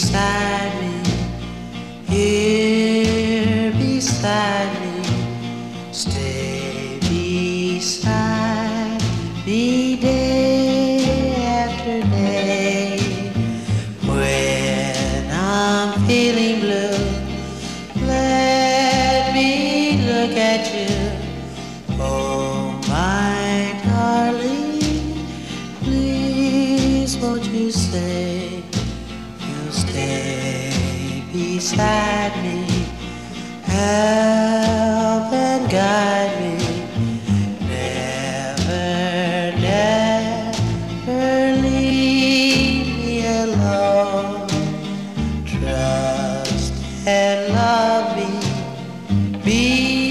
beside me, here beside me, stay beside me day after day. When I'm feeling blue, let me look at you. Oh, my darling, please won't you say you'll stay beside me, help and guide me, never, never leave me alone. Trust and love me, be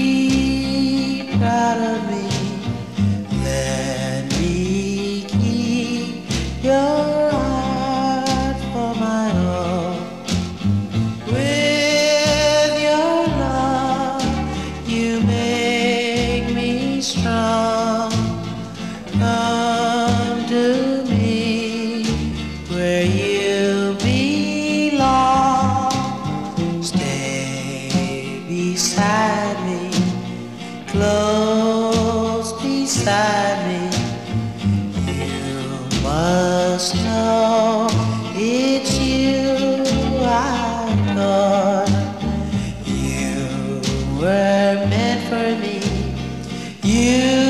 proud of me, let me keep your heart for my own. With your love, you make me strong. Come to me where you belong. Stay beside me, close beside me. You must know it's you I adore. You were meant for me. You